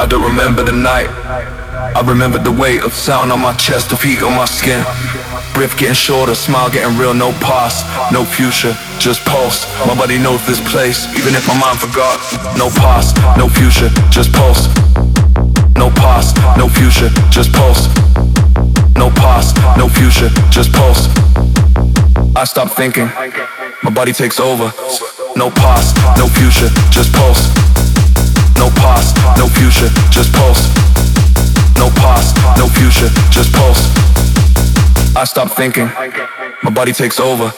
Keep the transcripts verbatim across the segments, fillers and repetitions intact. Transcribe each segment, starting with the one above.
don't remember the night. I remember the weight of sound on my chest, of heat on my skin. Breath getting shorter, smile getting real, no past, no future, just pulse. My body knows this place, even if my mind forgot. No past, no future, just pulse. No past, no future, just pulse. No past, no future, just pulse. I stop thinking, my body takes over. No past, no future, just pulse. No past, no future, just pulse. No past, no future, just pulse. I stop thinking, my body takes over.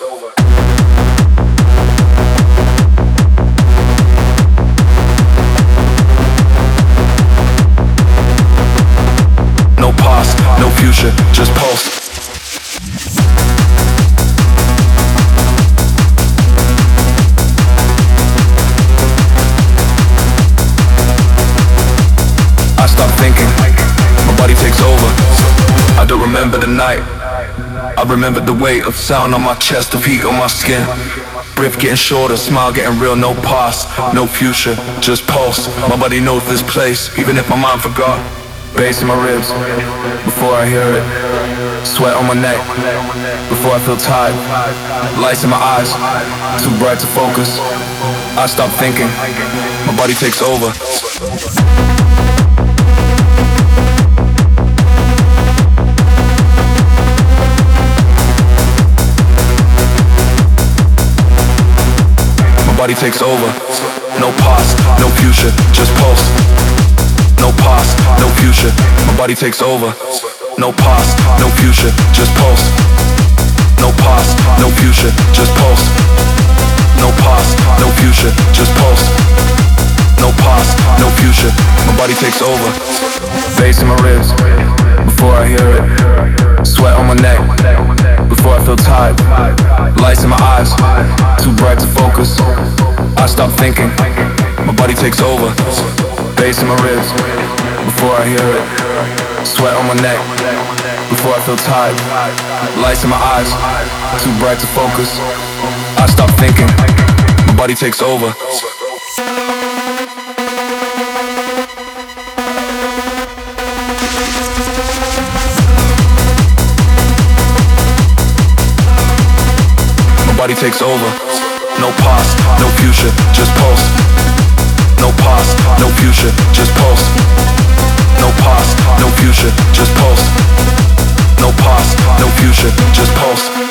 No past, no future, just pulse. I stop thinking, my body takes over. I don't remember the night. I remember the weight of sound on my chest, of heat on my skin. Breath getting shorter, smile getting real, no past, no future, just pulse. My body knows this place, even if my mind forgot. Bass in my ribs, before I hear it. Sweat on my neck, before I feel tired. Lights in my eyes, too bright to focus. I stop thinking, my body takes over. Body takes over. No past, no future, just pulse. No past, no future, my body takes over. No past, no future, just pulse. No past, no future, just pulse. No past, no future, just pulse. No past, no future, my body takes over. Bass in my ribs, before I hear it. Sweat on my neck, before I feel tired. Lights in my eyes, too bright to focus. I stop thinking, my body takes over. Bass in my ribs, before I hear it. Sweat on my neck, before I feel tired. Lights in my eyes, too bright to focus. I stop thinking, my body takes over. Body takes over. No past, no future, just pulse. No past, no future, just pulse. No past, no future, just pulse. No past, no future, just pulse.